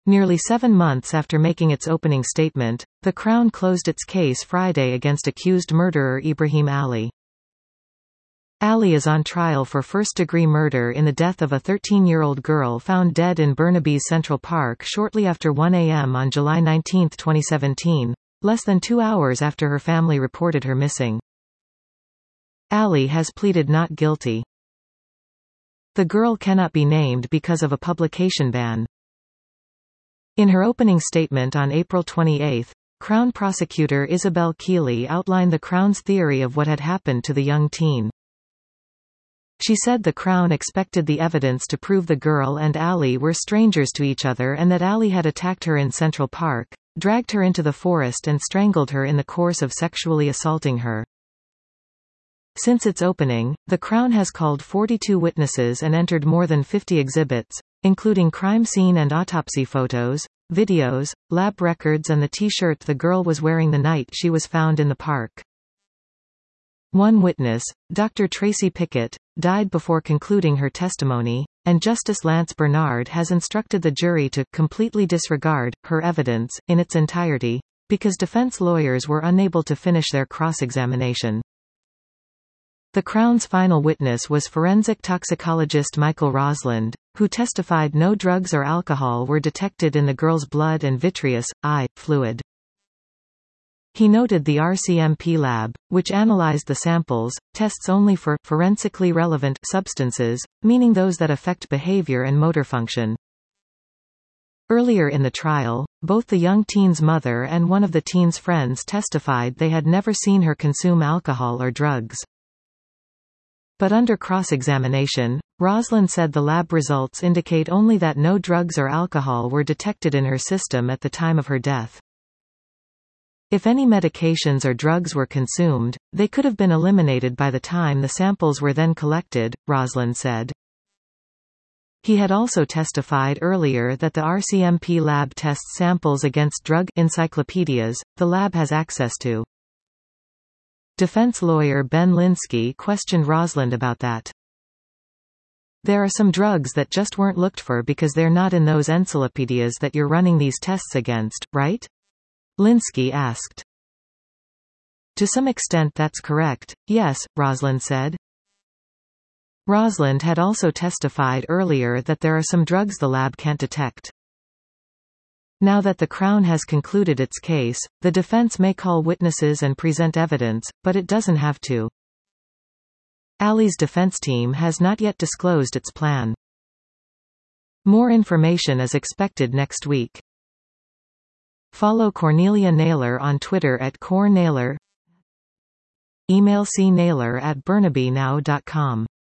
Nearly 7 months after making its opening statement, the Crown closed its case Friday against accused murderer Ibrahim Ali. Ali is on trial for first-degree murder in the death of a 13-year-old girl found dead in Burnaby's Central Park shortly after 1 a.m. on July 19, 2017, less than 2 hours after her family reported her missing. Ali has pleaded not guilty. The girl cannot be named because of a publication ban. In her opening statement on April 28, Crown Prosecutor Isabel Keeley outlined the Crown's theory of what had happened to the young teen. She said the Crown expected the evidence to prove the girl and Ali were strangers to each other and that Ali had attacked her in Central Park, dragged her into the forest and strangled her in the course of sexually assaulting her. Since its opening, the Crown has called 42 witnesses and entered more than 50 exhibits, including crime scene and autopsy photos, videos, lab records and the T-shirt the girl was wearing the night she was found in the park. One witness, Dr. Tracy Pickett, died before concluding her testimony, and Justice Lance Bernard has instructed the jury to completely disregard her evidence in its entirety, because defense lawyers were unable to finish their cross-examination. The Crown's final witness was forensic toxicologist Michael Rosland, who testified no drugs or alcohol were detected in the girl's blood and vitreous eye fluid. He noted the RCMP lab, which analyzed the samples, tests only for forensically relevant substances, meaning those that affect behavior and motor function. Earlier in the trial, both the young teen's mother and one of the teen's friends testified they had never seen her consume alcohol or drugs. But under cross-examination, Rosland said the lab results indicate only that no drugs or alcohol were detected in her system at the time of her death. If any medications or drugs were consumed, they could have been eliminated by the time the samples were then collected, Rosland said. He had also testified earlier that the RCMP lab tests samples against drug encyclopedias the lab has access to. Defense lawyer Ben Linsky questioned Rosland about that. There are some drugs that just weren't looked for because they're not in those encyclopedias that you're running these tests against, right? Linsky asked. To some extent that's correct, yes, Rosland said. Rosland had also testified earlier that there are some drugs the lab can't detect. Now that the Crown has concluded its case, the defense may call witnesses and present evidence, but it doesn't have to. Ali's defense team has not yet disclosed its plan. More information is expected next week. Follow Cornelia Naylor on Twitter at @CorNaylor. Email cnaylor@burnabynow.com.